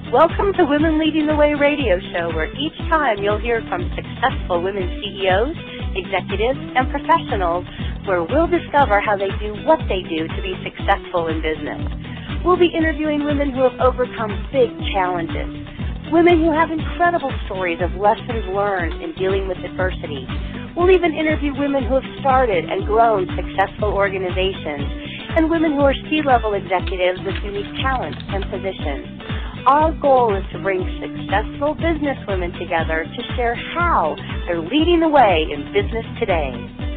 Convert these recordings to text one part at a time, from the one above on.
Welcome to Women Leading the Way radio show, where each time you'll hear from successful women CEOs, executives, and professionals, where we'll discover how they do what they do to be successful in business. We'll be interviewing women who have overcome big challenges, women who have incredible stories of lessons learned in dealing with adversity. We'll even interview women who have started and grown successful organizations, and women who are C-level executives with unique talents and positions. Our goal is to bring successful business women together to share how they're leading the way in business today.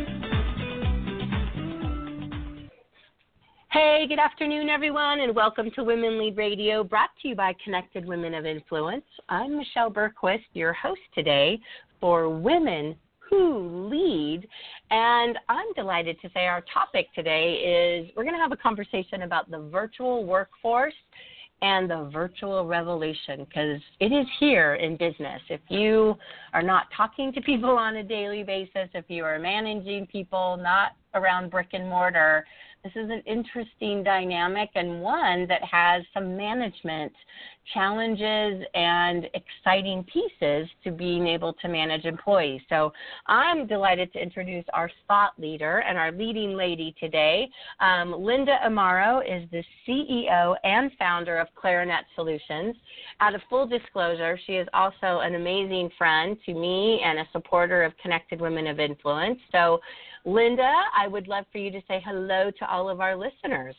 Hey, good afternoon, everyone, and welcome to Women Lead Radio, brought to you by Connected Women of Influence. I'm Michelle Bergquist, your host today for Women Who Lead, and I'm delighted to say our topic today is we're going to have a conversation about the virtual workforce and the virtual revolution, because it is here in business. If you are not talking to people on a daily basis, if you are managing people not around brick and mortar, this is an interesting dynamic and one that has some management challenges and exciting pieces to being able to manage employees. So I'm delighted to introduce our thought leader and our leading lady today. Linda Amaro is the CEO and founder of Clarinet Solutions. Out of full disclosure, she is also an amazing friend to me and a supporter of Connected Women of Influence. So Linda, I would love for you to say hello to all of our listeners.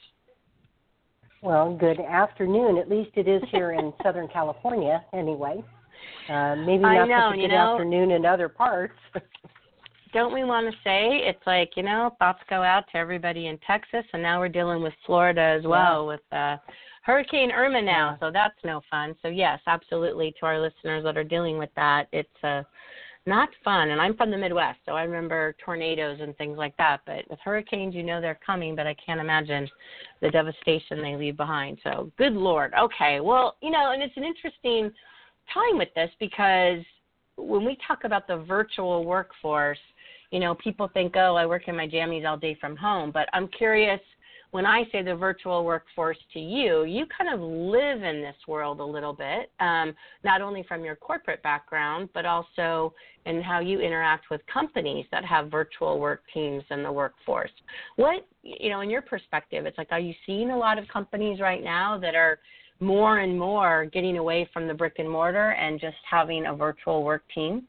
Well, good afternoon. At least it is here in Southern California anyway. Maybe not such a good afternoon in other parts. Don't we want to say, it's like, thoughts go out to everybody in Texas, and now we're dealing with Florida as well with Hurricane Irma now, so that's no fun. So, yes, absolutely, to our listeners that are dealing with that, it's not fun. And I'm from the Midwest, so I remember tornadoes and things like that. But with hurricanes, they're coming, but I can't imagine the devastation they leave behind. So good Lord. Okay, well, and it's an interesting time with this, because when we talk about the virtual workforce, people think, oh, I work in my jammies all day from home. But I'm curious, when I say the virtual workforce to you, you kind of live in this world a little bit, not only from your corporate background, but also in how you interact with companies that have virtual work teams in the workforce. What, in your perspective, it's like, are you seeing a lot of companies right now that are more and more getting away from the brick and mortar and just having a virtual work team?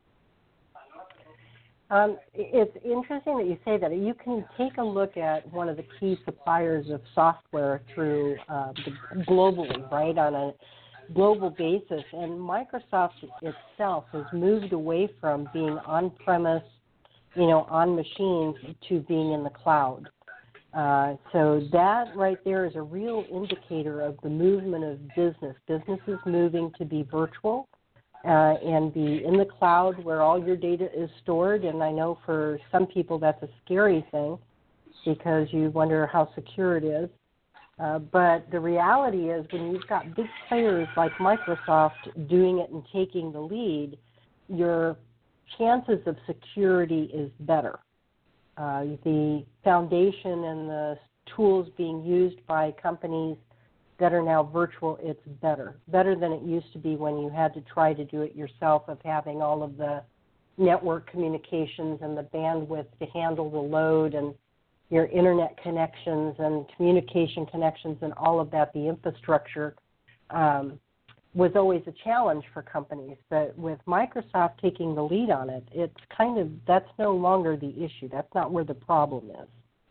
It's interesting that you say that. You can take a look at one of the key suppliers of software through globally, right, on a global basis. And Microsoft itself has moved away from being on-premise, on machines, to being in the cloud. So that right there is a real indicator of the movement of business. Business is moving to be virtual. And be in the cloud where all your data is stored. And I know for some people that's a scary thing, because you wonder how secure it is. But the reality is, when you've got big players like Microsoft doing it and taking the lead, your chances of security is better. The foundation and the tools being used by companies that are now virtual, it's better than it used to be when you had to try to do it yourself, of having all of the network communications and the bandwidth to handle the load, and your internet connections and communication connections and all of that. The infrastructure was always a challenge for companies. But with Microsoft taking the lead on it, it's that's no longer the issue. That's not where the problem is.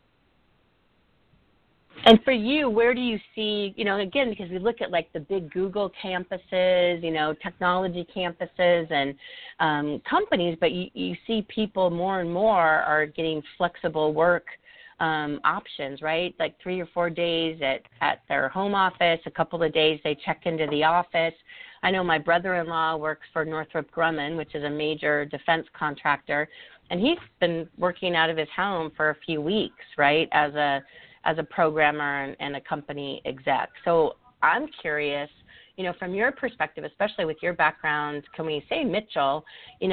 And for you, where do you see, again, because we look at like the big Google campuses, technology campuses and companies, but you see people more and more are getting flexible work options, right? Like 3 or 4 days at their home office, a couple of days they check into the office. I know my brother-in-law works for Northrop Grumman, which is a major defense contractor, and he's been working out of his home for a few weeks, right, as a programmer and a company exec. So I'm curious, from your perspective, especially with your background, can we say, Mitchell,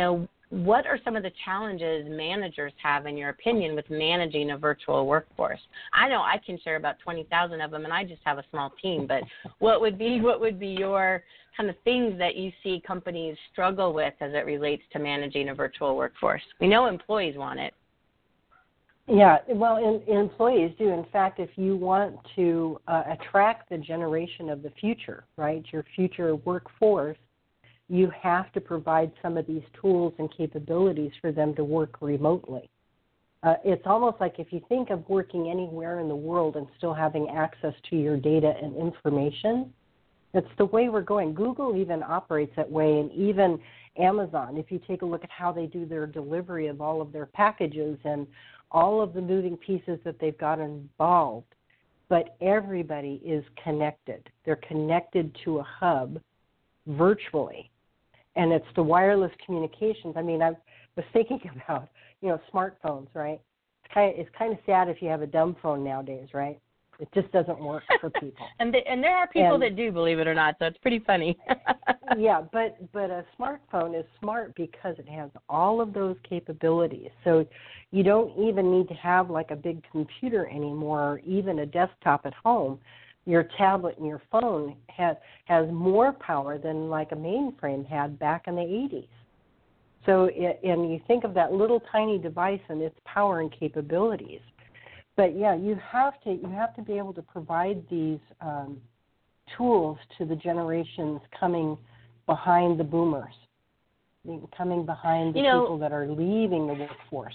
what are some of the challenges managers have, in your opinion, with managing a virtual workforce? I know I can share about 20,000 of them, and I just have a small team. But what would be your kind of things that you see companies struggle with as it relates to managing a virtual workforce? We know employees want it. Yeah, well, employees do. In fact, if you want to attract the generation of the future, right, your future workforce, you have to provide some of these tools and capabilities for them to work remotely. It's almost like if you think of working anywhere in the world and still having access to your data and information, that's the way we're going. Google even operates that way, and even Amazon, if you take a look at how they do their delivery of all of their packages and all of the moving pieces that they've got involved, but everybody is connected. They're connected to a hub virtually, and it's the wireless communications. I mean, I was thinking about, smartphones, right? It's kind of sad if you have a dumb phone nowadays, right? It just doesn't work for people. and there are people that do, believe it or not, so it's pretty funny. Yeah, but a smartphone is smart because it has all of those capabilities. So you don't even need to have like a big computer anymore, or even a desktop at home. Your tablet and your phone has more power than like a mainframe had back in the 80s. So and you think of that little tiny device and its power and capabilities. But yeah, you have to be able to provide these tools to the generations coming behind the boomers, coming behind the people that are leaving the workforce.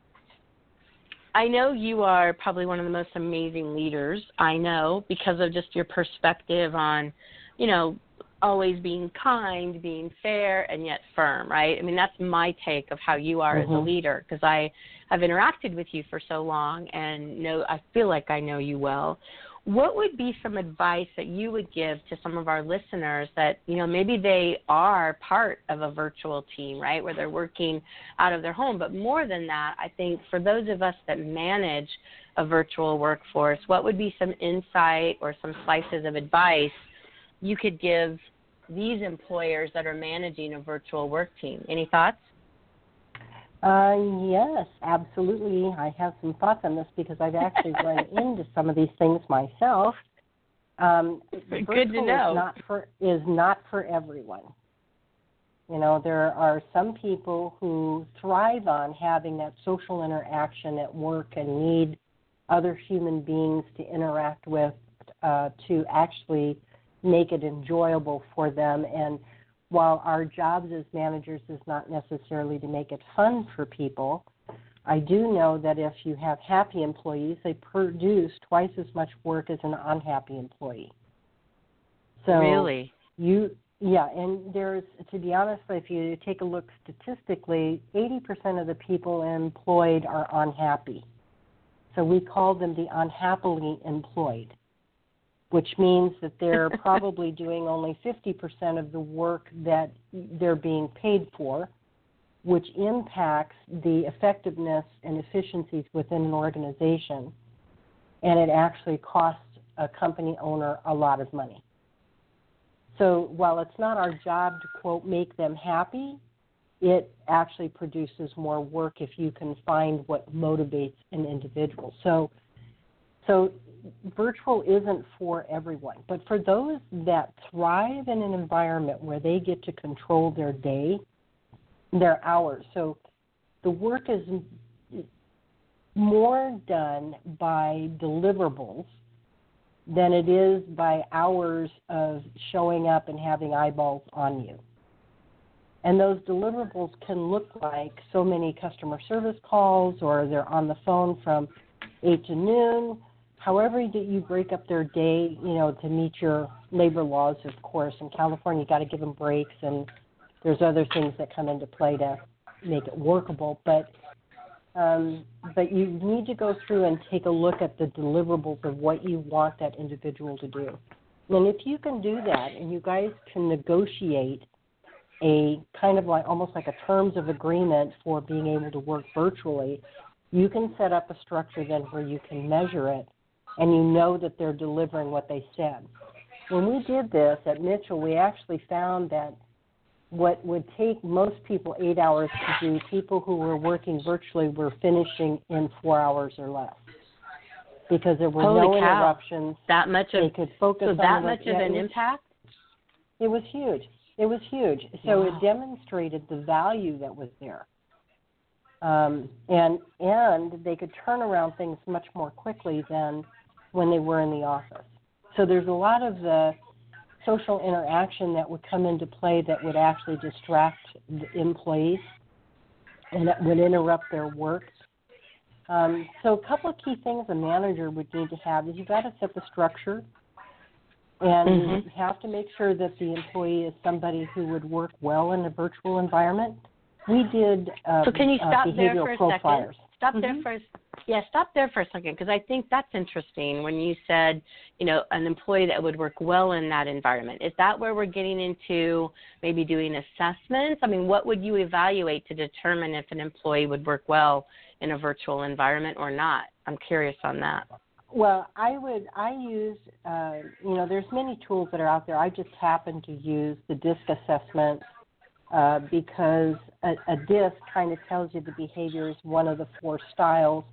I know you are probably one of the most amazing leaders I know, because of just your perspective on, always being kind, being fair, and yet firm, right? I mean, that's my take of how you are as a leader, because I have interacted with you for so long and I feel like I know you well. What would be some advice that you would give to some of our listeners that, maybe they are part of a virtual team, right, where they're working out of their home? But more than that, I think for those of us that manage a virtual workforce, what would be some insight or some slices of advice you could give these employers that are managing a virtual work team? Any thoughts? Yes, absolutely. I have some thoughts on this because I've actually run into some of these things myself. Good to know. Is not for everyone. There are some people who thrive on having that social interaction at work and need other human beings to interact with to actually make it enjoyable for them. And while our jobs as managers is not necessarily to make it fun for people, I do know that if you have happy employees, they produce twice as much work as an unhappy employee. So really? And there's, to be honest, if you take a look statistically, 80% of the people employed are unhappy. So we call them the unhappily employed, which means that they're probably doing only 50% of the work that they're being paid for, which impacts the effectiveness and efficiencies within an organization, and it actually costs a company owner a lot of money. So while it's not our job to, quote, make them happy, it actually produces more work if you can find what motivates an individual. So virtual isn't for everyone, but for those that thrive in an environment where they get to control their day, their hours. So the work is more done by deliverables than it is by hours of showing up and having eyeballs on you. And those deliverables can look like so many customer service calls, or they're on the phone from 8 to noon. However that you break up their day, to meet your labor laws, of course. In California, you got to give them breaks, and there's other things that come into play to make it workable. But you need to go through and take a look at the deliverables of what you want that individual to do. And if you can do that, and you guys can negotiate a kind of like almost like a terms of agreement for being able to work virtually, you can set up a structure then where you can measure it, and you know that they're delivering what they said. When we did this at Mitchell, we actually found that what would take most people 8 hours to do, people who were working virtually were finishing in 4 hours or less, because there were no interruptions. That much they could focus on that much of an impact? It was huge. It was huge. So it demonstrated the value that was there. And they could turn around things much more quickly than when they were in the office. So there's a lot of the social interaction that would come into play that would actually distract the employees and that would interrupt their work. So a couple of key things a manager would need to have is you've got to set the structure, and you have to make sure that the employee is somebody who would work well in a virtual environment. We did so can you stop there behavioral for a profiles. Second? Stop there for a second, because I think that's interesting when you said, an employee that would work well in that environment. Is that where we're getting into maybe doing assessments? I mean, what would you evaluate to determine if an employee would work well in a virtual environment or not? I'm curious on that. Well, I use, there's many tools that are out there. I just happen to use the DISC assessment because a DISC kind of tells you the behaviors, one of the 4 styles.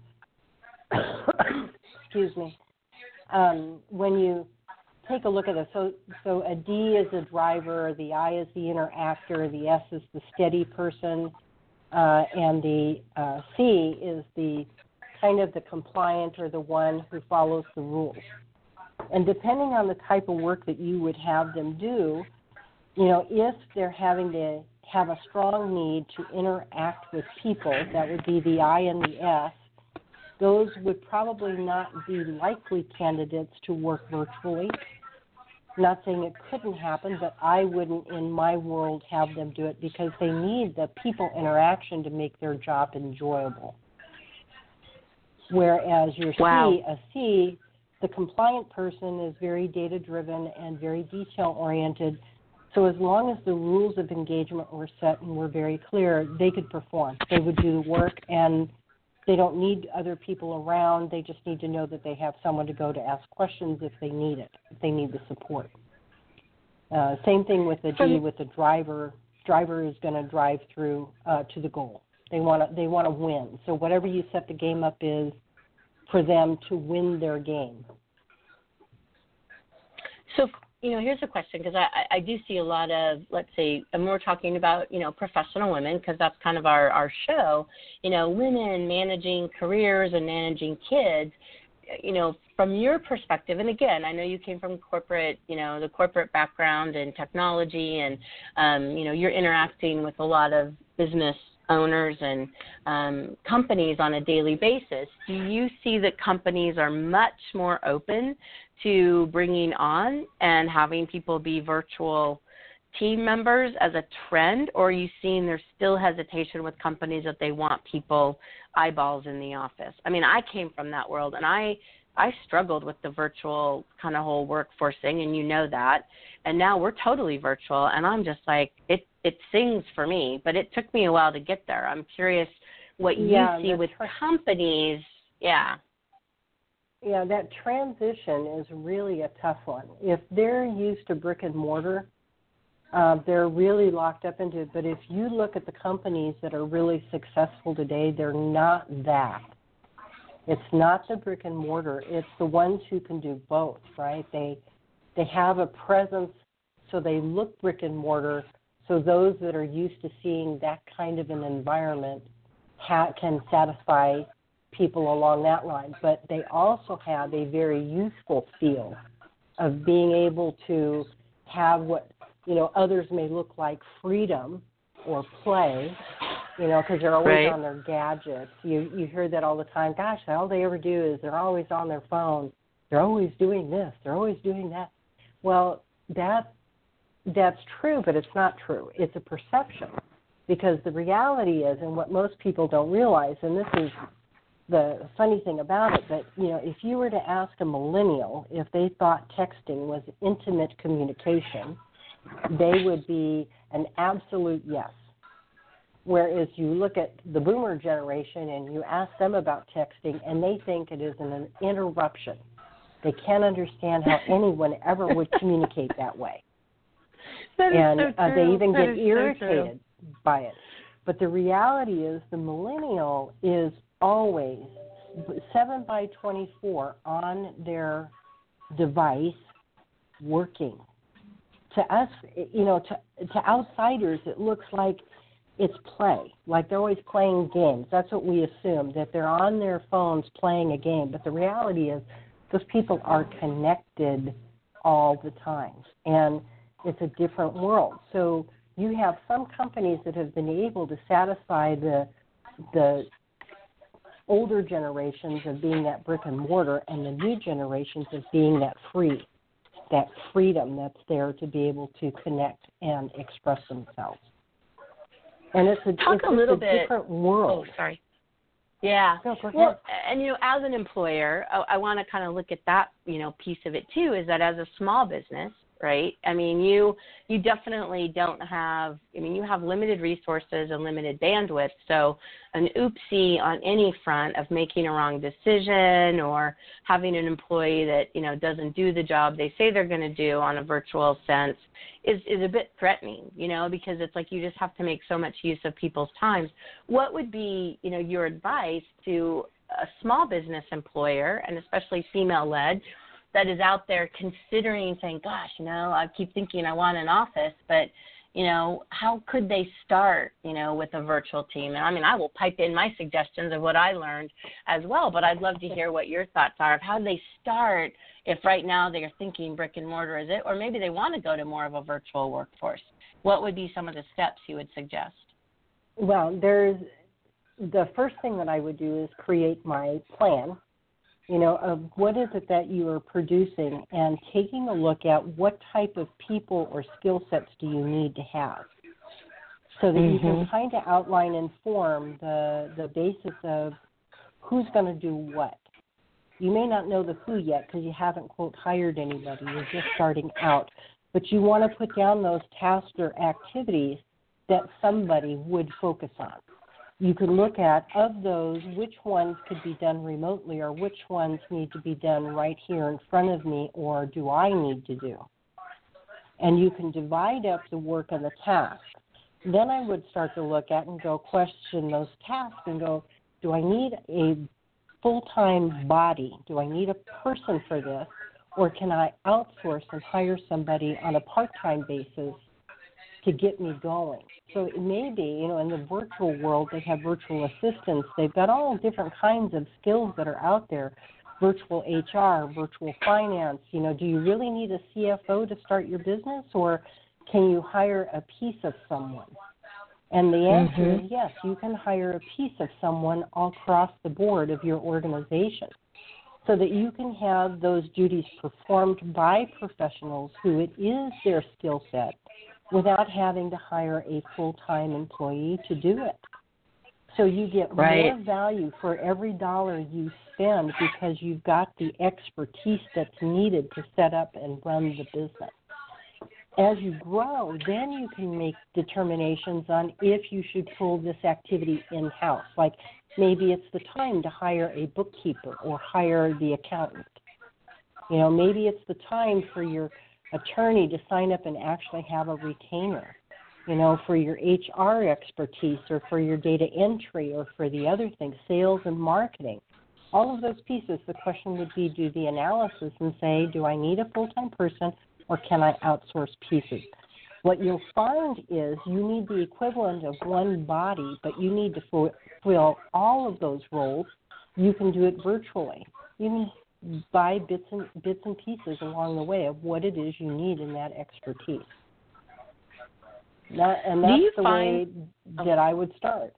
Excuse me. When you take a look at it, so a D is a driver, the I is the interactor, the S is the steady person, and the C is the kind of the compliant or the one who follows the rules. And depending on the type of work that you would have them do, if they're having to have a strong need to interact with people, that would be the I and the S, those would probably not be likely candidates to work virtually. Not saying it couldn't happen, but I wouldn't in my world have them do it because they need the people interaction to make their job enjoyable. Whereas your C, the compliant person is very data-driven and very detail-oriented. So as long as the rules of engagement were set and were very clear, they could perform. They would do the work, and they don't need other people around. They just need to know that they have someone to go to ask questions if they need it, if they need the support. Same thing with the D, with the driver. Driver is going to drive through to the goal. They want to win. So whatever you set the game up is for them to win their game. So, here's a question, because I do see a lot of, let's say, and we're talking about, professional women, because that's kind of our show, women managing careers and managing kids, from your perspective, and again, I know you came from corporate, the corporate background and technology, and, you're interacting with a lot of business owners and companies on a daily basis. Do you see that companies are much more open to bringing on and having people be virtual team members as a trend, or are you seeing there's still hesitation with companies that they want people eyeballs in the office? I mean, I came from that world, and I struggled with the virtual kind of whole workforce thing, and you know that. And now we're totally virtual, and I'm just like, it sings for me, but it took me a while to get there. I'm curious what you see with companies. Yeah, that transition is really a tough one. If they're used to brick and mortar, they're really locked up into it. But if you look at the companies that are really successful today, they're not that. It's not the brick and mortar. It's the ones who can do both, right? They have a presence, so they look brick and mortar. So those that are used to seeing that kind of an environment can satisfy people along that line. But they also have a very youthful feel of being able to have what, others may look like freedom or play, because they're always on their gadgets. You hear that all the time. Gosh, all they ever do is they're always on their phone. They're always doing this. They're always doing that. Well, that's true, but it's not true. It's a perception, because the reality is, and what most people don't realize, and this is the funny thing about it, but if you were to ask a millennial if they thought texting was intimate communication, they would be an absolute yes. Whereas you look at the boomer generation and you ask them about texting, and they think it is an interruption. They can't understand how anyone ever would communicate that way. and so true. they even That get is irritated by it. But the reality is the millennial is always 7 by 24 on their device working. To us, to outsiders, it looks like it's play, like they're always playing games. That's what we assume, that they're on their phones playing a game. But the reality is those people are connected all the time, and it's a different world. So you have some companies that have been able to satisfy the older generations of being that brick and mortar, and the new generations of being that freedom that's there to be able to connect and express themselves. And it's a different world. Oh, sorry. Yeah. No, go ahead. Well, and as an employer, I want to kind of look at that, piece of it too, is that as a small business, right? I mean, you definitely don't have, you have limited resources and limited bandwidth. So an oopsie on any front of making a wrong decision or having an employee that, doesn't do the job they say they're going to do on a virtual sense is a bit threatening, because it's like you just have to make so much use of people's time. What would be, your advice to a small business employer, and especially female-led, that is out there considering saying, gosh, I keep thinking I want an office, but, how could they start, with a virtual team? And I will pipe in my suggestions of what I learned as well, but I'd love to hear what your thoughts are of how they start if right now they're thinking brick and mortar is it, or maybe they want to go to more of a virtual workforce. What would be some of the steps you would suggest? Well, the first thing that I would do is create my plan, of what is it that you are producing, and taking a look at what type of people or skill sets do you need to have, so that you can kind of outline and form the basis of who's going to do what. You may not know the who yet because you haven't, quote, hired anybody. You're just starting out. But you want to put down those tasks or activities that somebody would focus on. You could look at, of those, which ones could be done remotely, or which ones need to be done right here in front of me, or do I need to do? And you can divide up the work and the tasks. Then I would start to look at and go question those tasks and go, do I need a full-time body? Do I need a person for this? Or can I outsource and hire somebody on a part-time basis to get me going? So it may be, in the virtual world, they have virtual assistants. They've got all different kinds of skills that are out there. Virtual HR, virtual finance. Do you really need a CFO to start your business, or can you hire a piece of someone? And the answer is yes, you can hire a piece of someone all across the board of your organization, so that you can have those duties performed by professionals who it is their skill set, without having to hire a full-time employee to do it. So you get more value for every dollar you spend because you've got the expertise that's needed to set up and run the business. As you grow, then you can make determinations on if you should pull this activity in-house. Like maybe it's the time to hire a bookkeeper or hire the accountant. Maybe it's the time for your attorney to sign up and actually have a retainer, for your HR expertise, or for your data entry, or for the other things, sales and marketing. All of those pieces, the question would be, do the analysis and say, do I need a full-time person, or can I outsource pieces? What you'll find is you need the equivalent of one body, but you need to fulfill all of those roles. You can do it virtually. You can buy bits and pieces along the way of what it is you need in that expertise. That's the way that I would start.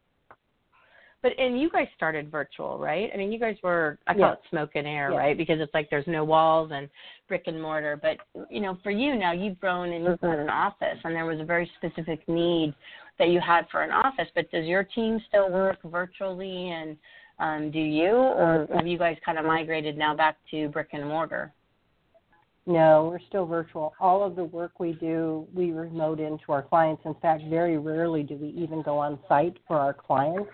And you guys started virtual, right? You guys were, I call it smoke and air, right? Because it's like there's no walls and brick and mortar. But, for you now, you've grown and you've got an office, and there was a very specific need that you had for an office. But does your team still work virtually, and do you, or have you guys kind of migrated now back to brick and mortar? No, we're still virtual. All of the work we do, we remote into our clients. In fact, very rarely do we even go on site for our clients.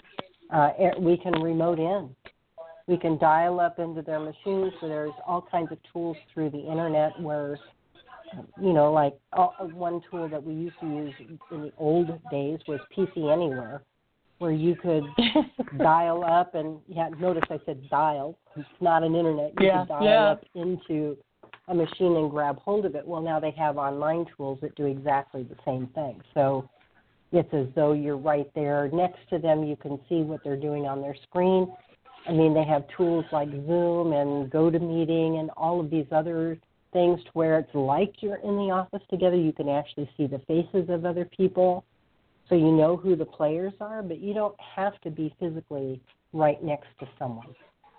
We can remote in. We can dial up into their machines. So there's all kinds of tools through the internet where like one tool that we used to use in the old days was PC Anywhere, where you could dial up and, notice I said dial. It's not an internet. You could dial up into a machine and grab hold of it. Well, now they have online tools that do exactly the same thing. So it's as though you're right there next to them. You can see what they're doing on their screen. I mean, they have tools like Zoom and GoToMeeting and all of these other things to where it's like you're in the office together. You can actually see the faces of other people, so you know who the players are, but you don't have to be physically right next to someone.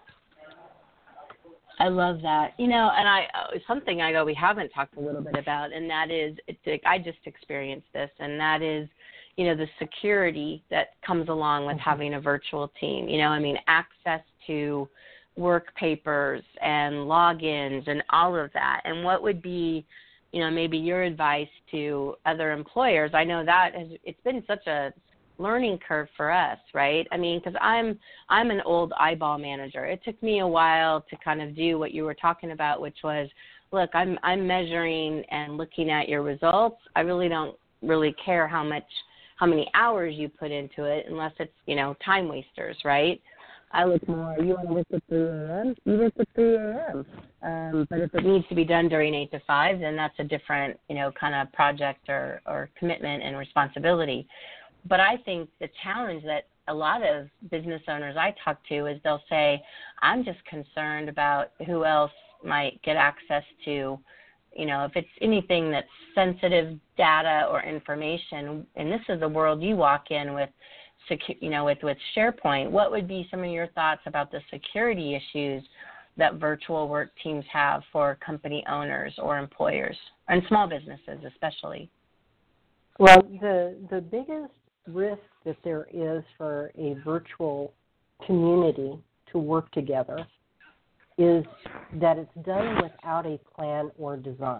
I love that. And something we haven't talked a little bit about, and that is, I just experienced this, and that is, the security that comes along with having a virtual team. Access to work papers and logins and all of that. And what would be, maybe your advice to other employers? I know that it's been such a learning curve for us, right? Because I'm an old eyeball manager. It took me a while to kind of do what you were talking about, which was, look, I'm measuring and looking at your results. I really don't care how many hours you put into it, unless it's, time wasters, right? I look more, you want to work at 3 a.m., you work at 3 a.m. But if it needs to be done during 8 to 5, then that's a different, kind of project or commitment and responsibility. But I think the challenge that a lot of business owners I talk to is they'll say, I'm just concerned about who else might get access to, if it's anything that's sensitive data or information. And this is the world you walk in with, with SharePoint. What would be some of your thoughts about the security issues that virtual work teams have for company owners or employers, and small businesses especially? Well, the biggest risk that there is for a virtual community to work together is that it's done without a plan or design.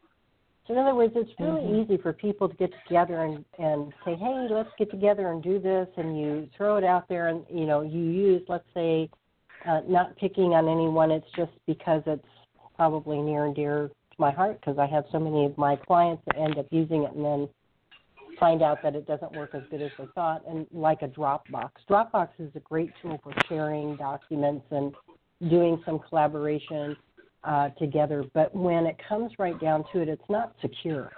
So in other words, it's really easy for people to get together and say, hey, let's get together and do this, and you throw it out there and, you use, let's say, not picking on anyone, it's just because it's probably near and dear to my heart, because I have so many of my clients that end up using it and then find out that it doesn't work as good as they thought, and like a Dropbox. Dropbox is a great tool for sharing documents and doing some collaboration together, but when it comes right down to it, it's not secure.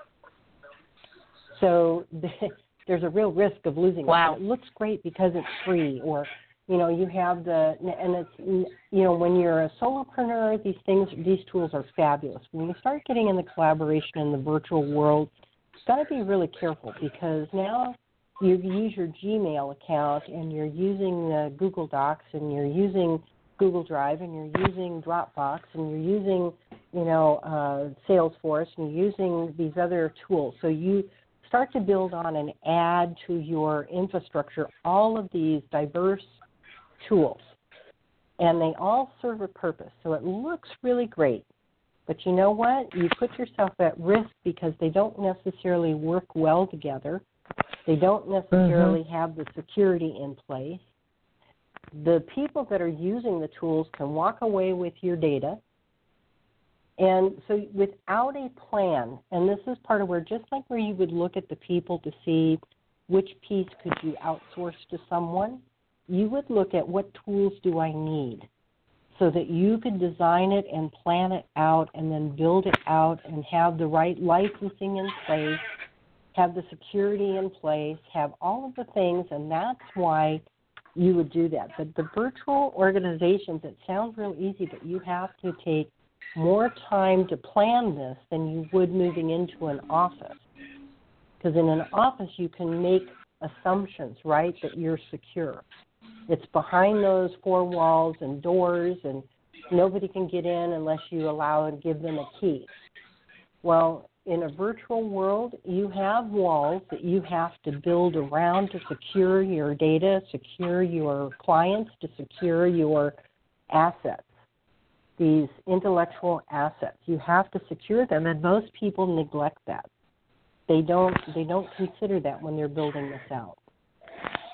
So there's a real risk of losing it. It looks great because it's free, or you have and it's when you're a solopreneur, these tools are fabulous. When you start getting in the collaboration in the virtual world, you've got to be really careful, because now you use your Gmail account and you're using Google Docs and you're using Google Drive and you're using Dropbox and you're using, Salesforce and you're using these other tools. So you start to build on and add to your infrastructure all of these diverse tools, and they all serve a purpose. So it looks really great, but you know what? You put yourself at risk because they don't necessarily work well together. They don't necessarily have the security in place. The people that are using the tools can walk away with your data. And so without a plan, and this is part of where, just like where you would look at the people to see which piece could you outsource to someone, you would look at what tools do I need, so that you could design it and plan it out and then build it out and have the right licensing in place, have the security in place, have all of the things, and that's why you would do that. But the virtual organizations, it sounds real easy, but you have to take more time to plan this than you would moving into an office. Because in an office, you can make assumptions, right, that you're secure. It's behind those four walls and doors, and nobody can get in unless you allow and give them a key. Well, in a virtual world, you have walls that you have to build around to secure your data, secure your clients, to secure your assets, these intellectual assets. You have to secure them, and most people neglect that. They don't consider that when they're building this out.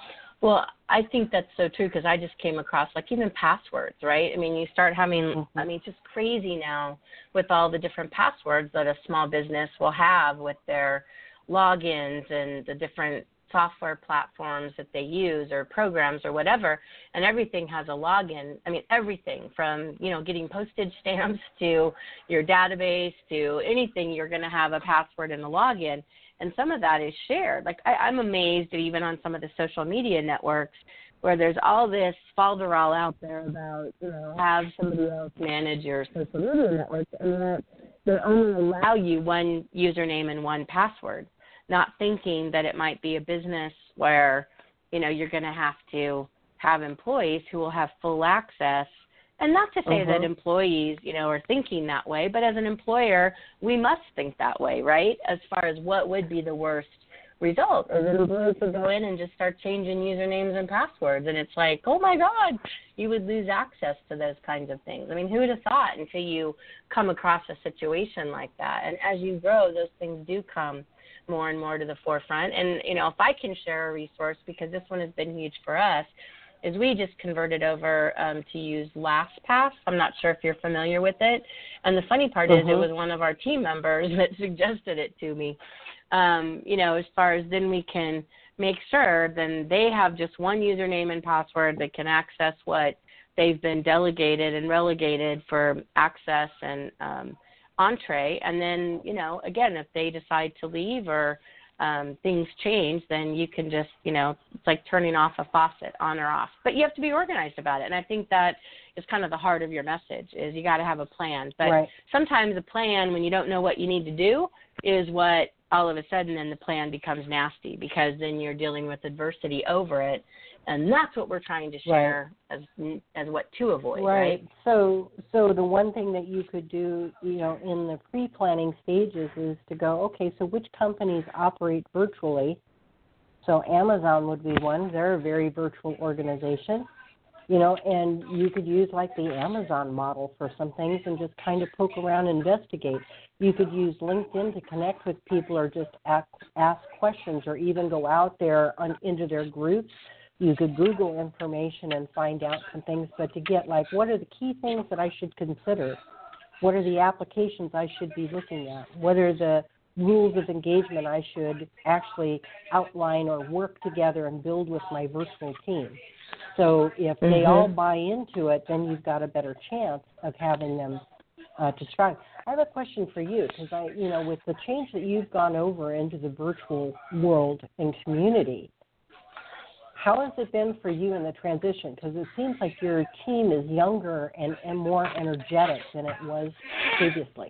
Well, I think that's so true because I just came across like even passwords, right? I mean, you start having, I mean, it's just crazy now with all the different passwords that a small business will have with their logins and the different software platforms that they use or programs or whatever, and everything has a login. I mean, everything from, you know, getting postage stamps to your database to anything, you're going to have a password and a login. And some of that is shared. Like I'm amazed at even on some of the social media networks where there's all this falderall out there about, you know, have somebody else manage your social media networks, and that they only allow you one username and one password, not thinking that it might be a business where, you know, you're going to have employees who will have full access. And not to say that employees, you know, are thinking that way, but as an employer, we must think that way, right? As far as what would be the worst result, or that employees would go in and just start changing usernames and passwords, and it's like, oh my God, you would lose access to those kinds of things. I mean, who would have thought until you come across a situation like that? And as you grow, those things do come more and more to the forefront. And, you know, if I can share a resource, because this one has been huge for us, is we just converted over to use LastPass. I'm not sure if you're familiar with it. And the funny part is it was one of our team members that suggested it to me. You know, as far as then we can make sure then they have just one username and password that can access what they've been delegated and relegated for access and entree. And then, you know, again, if they decide to leave or things change, then you can just, you know, it's like turning off a faucet, on or off. But you have to be organized about it. And I think that is kind of the heart of your message, is you got to have a plan. But sometimes a plan, when you don't know what you need to do, is what all of a sudden then the plan becomes nasty, because then you're dealing with adversity over it. And that's what we're trying to share as what to avoid, right? So the one thing that you could do, you know, in the pre-planning stages is to go, okay, so which companies operate virtually? So Amazon would be one. They're a very virtual organization, you know, and you could use like the Amazon model for some things and just kind of poke around and investigate. You could use LinkedIn to connect with people or just ask questions, or even go out there into their groups. You could Google information and find out some things, but to get like, what are the key things that I should consider? What are the applications I should be looking at? What are the rules of engagement I should actually outline or work together and build with my virtual team? So if they all buy into it, then you've got a better chance of having them to strive. I have a question for you, because you know, with the change that you've gone over into the virtual world and community, how has it been for you in the transition? Because it seems like your team is younger and more energetic than it was previously.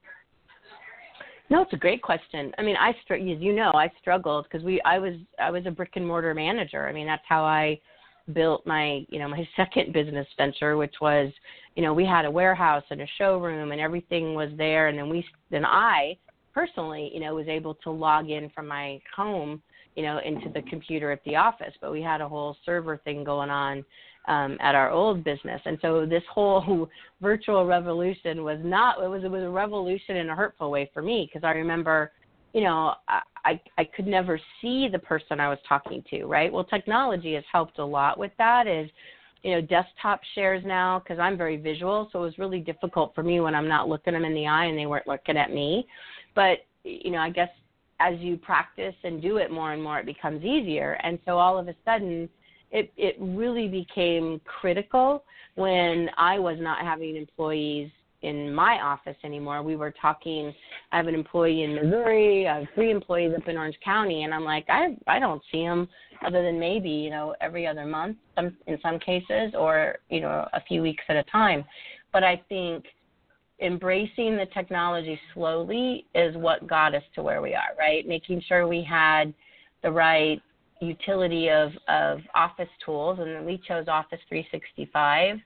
No, it's a great question. I mean, as you know, I struggled because I was a brick and mortar manager. I mean, that's how I built my second business venture, which was, you know, we had a warehouse and a showroom and everything was there. And then I personally, you know, was able to log in from my home, you know, into the computer at the office, but we had a whole server thing going on at our old business. And so this whole virtual revolution was a revolution in a hurtful way for me, because I remember, you know, I could never see the person I was talking to, right? Well, technology has helped a lot with that, is, you know, desktop shares now, because I'm very visual, so it was really difficult for me when I'm not looking them in the eye and they weren't looking at me. But, you know, I guess as you practice and do it more and more, it becomes easier. And so all of a sudden, it really became critical when I was not having employees in my office anymore. We were talking, I have an employee in Missouri, I have 3 employees up in Orange County, and I'm like, I don't see them other than maybe, you know, every other month in some cases, or, you know, a few weeks at a time. But I think embracing the technology slowly is what got us to where we are, right? Making sure we had the right utility of Office tools, and we chose Office 365.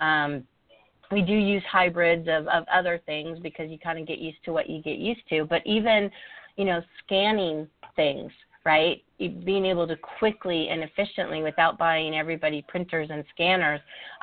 We do use hybrids of other things, because you kind of get used to what you get used to. But even, you know, scanning things, right? Being able to quickly and efficiently, without buying everybody printers and scanners,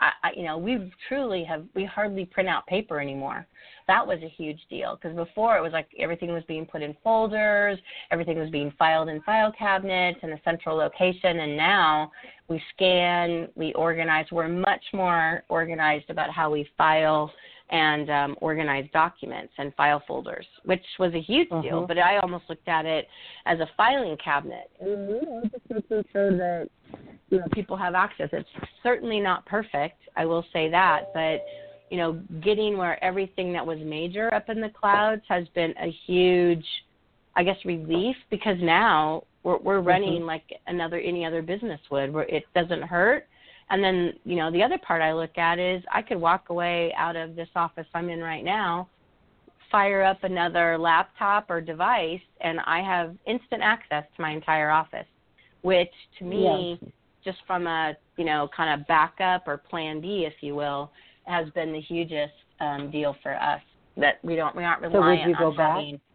we hardly print out paper anymore. That was a huge deal, because before it was like everything was being put in folders, everything was being filed in file cabinets in a central location, and now we scan, we organize. We're much more organized about how we file and organize documents and file folders, which was a huge deal. But I almost looked at it as a filing cabinet, and just making sure that people have access. It's certainly not perfect, I will say that, but getting where everything that was major up in the clouds has been a huge, I guess, relief, because now we're running like any other business would, where it doesn't hurt. And then, the other part I look at is I could walk away out of this office I'm in right now, fire up another laptop or device, and I have instant access to my entire office, which to me, just from a, kind of backup or plan B, if you will, has been the hugest deal for us, that we aren't reliant so would you go on back? having.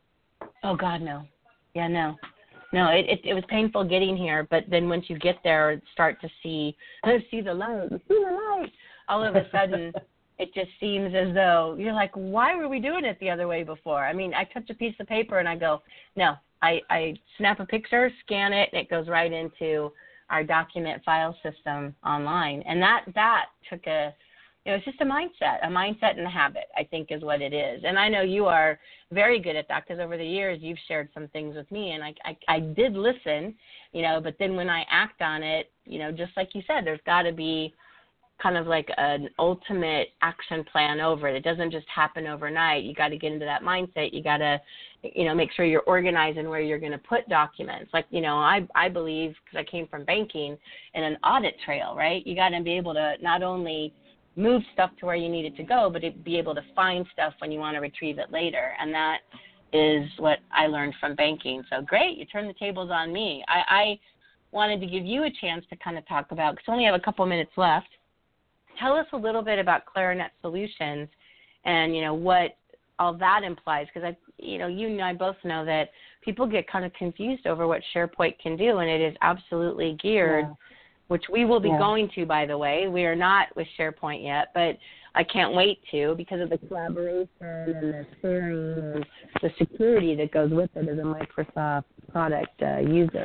Oh God, no. Yeah, no. No, it was painful getting here, but then once you get there, start to see the light, all of a sudden it just seems as though you're like, why were we doing it the other way before? I mean, I touch a piece of paper and I go, no, I snap a picture, scan it, and it goes right into our document file system online. And that took it's just a mindset and a habit, I think, is what it is. And I know you are very good at that, because over the years you've shared some things with me, and I did listen, but then when I act on it, just like you said, there's got to be kind of like an ultimate action plan over it. It doesn't just happen overnight. You got to get into that mindset. You got to, make sure you're organizing where you're going to put documents. Like, I believe, because I came from banking, in an audit trail, right? You got to be able to not only move stuff to where you need it to go, but be able to find stuff when you want to retrieve it later. And that is what I learned from banking. So great, you turned the tables on me. I wanted to give you a chance to kind of talk about, because we only have a couple minutes left. Tell us a little bit about Clarinet Solutions and, what all that implies, because you and I both know that people get kind of confused over what SharePoint can do, and it is absolutely geared which we will be going to, by the way. We are not with SharePoint yet, but I can't wait to, because of the collaboration and the sharing and the security that goes with it as a Microsoft product user.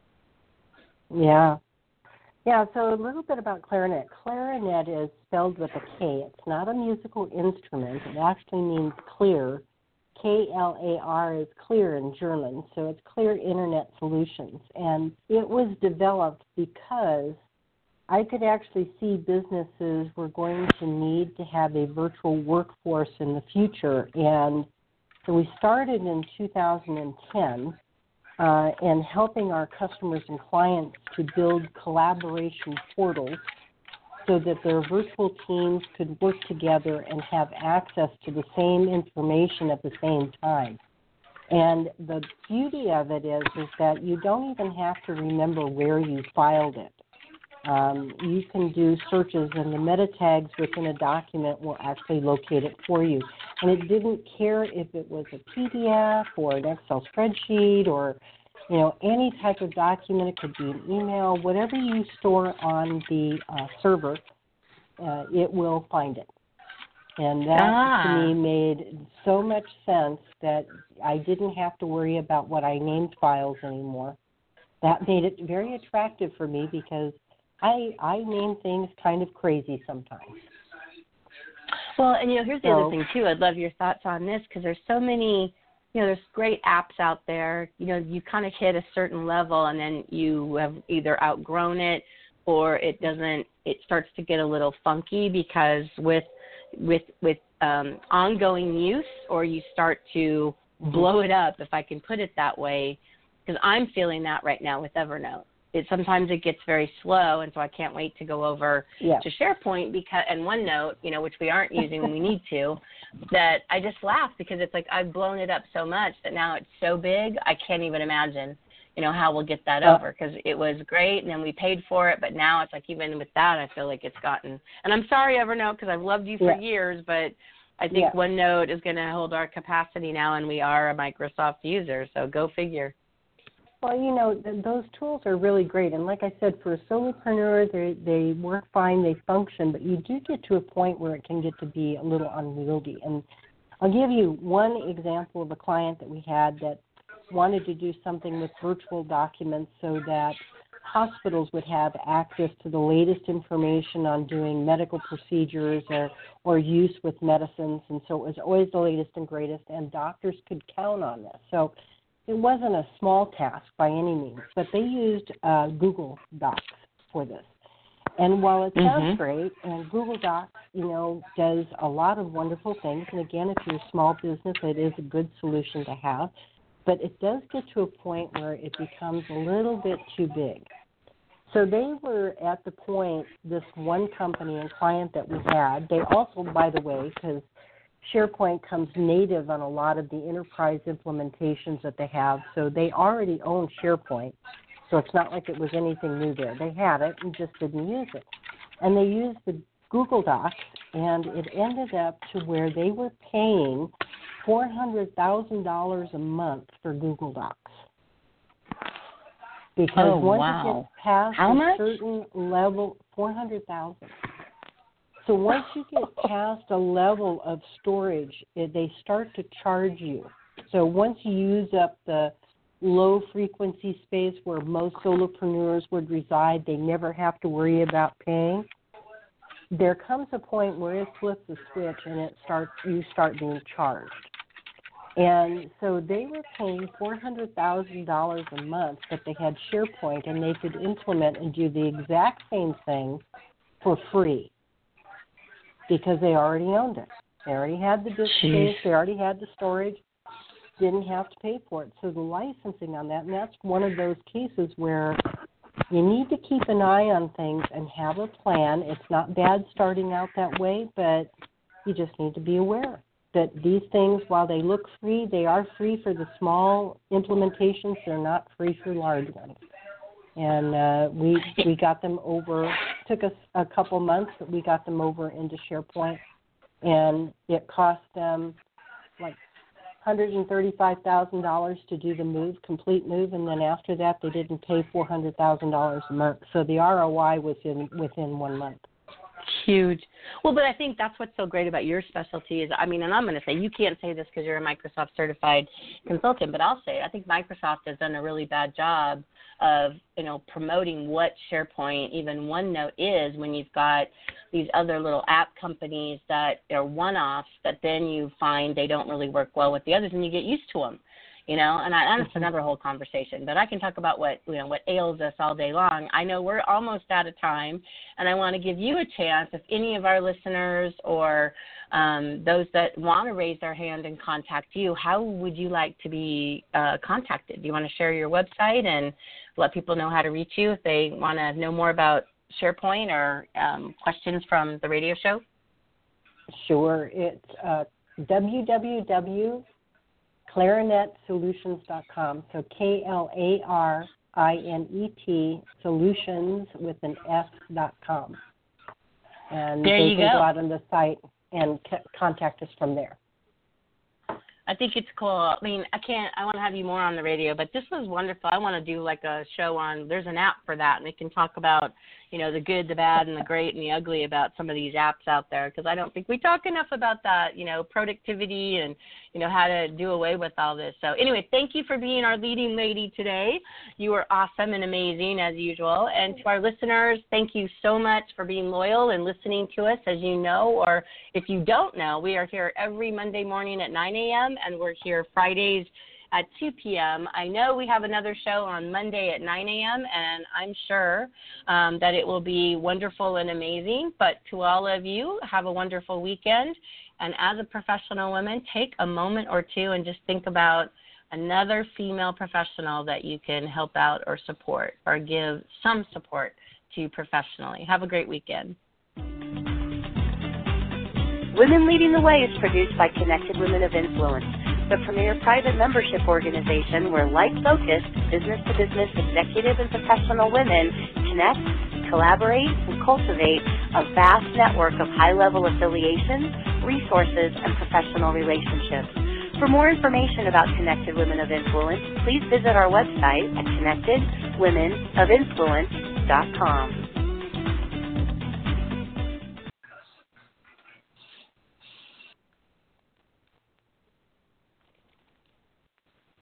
Yeah, so a little bit about Clarinet. Clarinet is spelled with a K. It's not a musical instrument. It actually means clear. K-L-A-R is clear in German, so it's Clear Internet Solutions. And it was developed because I could actually see businesses were going to need to have a virtual workforce in the future. And so we started in 2010 and helping our customers and clients to build collaboration portals so that their virtual teams could work together and have access to the same information at the same time. And the beauty of it is that you don't even have to remember where you filed it. You can do searches, and the meta tags within a document will actually locate it for you. And it didn't care if it was a PDF or an Excel spreadsheet or any type of document. It could be an email, whatever you store on the server, it will find it. And that, to me, made so much sense that I didn't have to worry about what I named files anymore. That made it very attractive for me, because I name things kind of crazy sometimes. Well, and here's the other thing, too. I'd love your thoughts on this, because there's so many there's great apps out there. You kind of hit a certain level and then you have either outgrown it or it starts to get a little funky, because with ongoing use, or you start to blow it up, if I can put it that way, because I'm feeling that right now with Evernote. Sometimes it gets very slow, and so I can't wait to go over to SharePoint and OneNote, which we aren't using when we need to, that I just laugh, because it's like I've blown it up so much that now it's so big I can't even imagine, how we'll get that over, because it was great and then we paid for it, but now it's like even with that I feel like it's gotten, and I'm sorry Evernote, because I've loved you for years, but I think OneNote is going to hold our capacity now, and we are a Microsoft user, so go figure. Well, you know, those tools are really great. And like I said, for a solopreneur, they work fine, they function, but you do get to a point where it can get to be a little unwieldy. And I'll give you one example of a client that we had that wanted to do something with virtual documents so that hospitals would have access to the latest information on doing medical procedures or use with medicines. And so it was always the latest and greatest, and doctors could count on this. So it wasn't a small task by any means, but they used Google Docs for this. And while it sounds great, and Google Docs, you know, does a lot of wonderful things, and again, if you're a small business, it is a good solution to have, but it does get to a point where it becomes a little bit too big. So they were at the point, this one company and client that we had, they also, by the way, because SharePoint comes native on a lot of the enterprise implementations that they have, so they already own SharePoint, so it's not like it was anything new there. They had it and just didn't use it. And they used the Google Docs, and it ended up to where they were paying $400,000 a month for Google Docs. Because once it gets past a certain level, $400,000. So once you get past a level of storage, they start to charge you. So once you use up the low frequency space where most solopreneurs would reside, they never have to worry about paying. There comes a point where it flips a switch and you start being charged. And so they were paying $400,000 a month, but they had SharePoint and they could implement and do the exact same thing for free because they already owned it. They already had the disk space, they already had the storage, didn't have to pay for it. So the licensing on that, and that's one of those cases where you need to keep an eye on things and have a plan. It's not bad starting out that way, but you just need to be aware that these things, while they look free, they are free for the small implementations. They're not free for large ones. And we got them over. Took us a couple months, but we got them over into SharePoint, and it cost them like $135,000 to do the complete move, and then after that, they didn't pay $400,000 a month. So the ROI was within 1 month. Huge. Well, but I think that's what's so great about your specialty is, I mean, and I'm going to say, you can't say this because you're a Microsoft certified consultant, but I'll say it. I think Microsoft has done a really bad job of, you know, promoting what SharePoint, even OneNote is when you've got these other little app companies that are one-offs that then you find they don't really work well with the others and you get used to them. You know, and that's another whole conversation. But I can talk about what ails us all day long. I know we're almost out of time, and I want to give you a chance. If any of our listeners or those that want to raise their hand and contact you, how would you like to be contacted? Do you want to share your website and let people know how to reach you if they want to know more about SharePoint or questions from the radio show? Sure. It's www.clarinetsolutions.com. So KLARINET solutions with an S.com. And there they can go out on the site and contact us from there. I think it's cool. I mean, I want to have you more on the radio, but this was wonderful. I want to do like a show on, there's an app for that, and we can talk about, you know, the good, the bad, and the great and the ugly about some of these apps out there, because I don't think we talk enough about that, you know, productivity and, you know, how to do away with all this. So anyway, thank you for being our leading lady today. You were awesome and amazing as usual. And to our listeners, thank you so much for being loyal and listening to us. As you know, or if you don't know, we are here every Monday morning at 9 a.m. and we're here Fridays at 2 p.m. I know we have another show on Monday at 9 a.m., and I'm sure that it will be wonderful and amazing. But to all of you, have a wonderful weekend. And as a professional woman, take a moment or two and just think about another female professional that you can help out or support or give some support to professionally. Have a great weekend. Women Leading the Way is produced by Connected Women of Influence, the premier private membership organization where like-focused, business-to-business executive and professional women connect, collaborate, and cultivate a vast network of high-level affiliations, resources, and professional relationships. For more information about Connected Women of Influence, please visit our website at connectedwomenofinfluence.com.